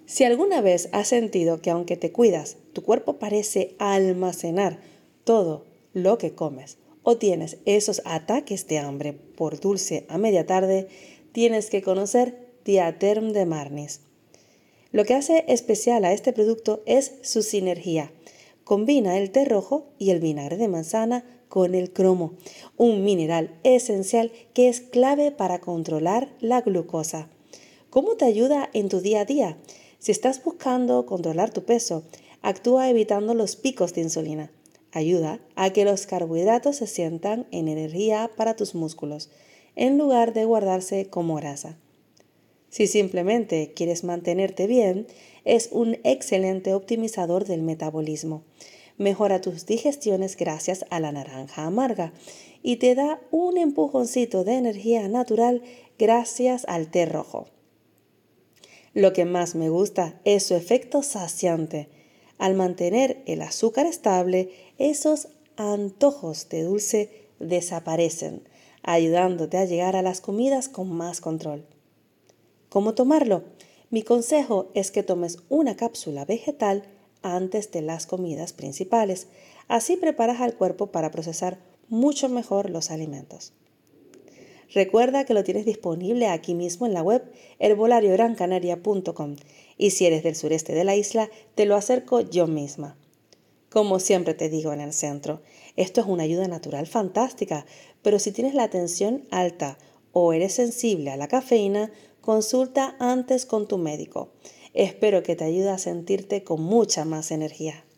Si alguna vez has sentido que aunque te cuidas, tu cuerpo parece almacenar todo lo que comes o tienes esos ataques de hambre por dulce a media tarde, tienes que conocer Diatherm de Marnis. Lo que hace especial a este producto es su sinergia. Combina el té rojo y el vinagre de manzana con el cromo, un mineral esencial que es clave para controlar la glucosa. ¿Cómo te ayuda en tu día a día? Si estás buscando controlar tu peso, actúa evitando los picos de insulina. Ayuda a que los carbohidratos se sientan en energía para tus músculos, en lugar de guardarse como grasa. Si simplemente quieres mantenerte bien, es un excelente optimizador del metabolismo. Mejora tus digestiones gracias a la naranja amarga y te da un empujoncito de energía natural gracias al té rojo. Lo que más me gusta es su efecto saciante. Al mantener el azúcar estable, esos antojos de dulce desaparecen, ayudándote a llegar a las comidas con más control. ¿Cómo tomarlo? Mi consejo es que tomes una cápsula vegetal antes de las comidas principales. Así preparas al cuerpo para procesar mucho mejor los alimentos. Recuerda que lo tienes disponible aquí mismo en la web herbolariograncanaria.com y si eres del sureste de la isla, te lo acerco yo misma. Como siempre te digo en el centro, esto es una ayuda natural fantástica, pero si tienes la tensión alta o eres sensible a la cafeína, consulta antes con tu médico. Espero que te ayude a sentirte con mucha más energía.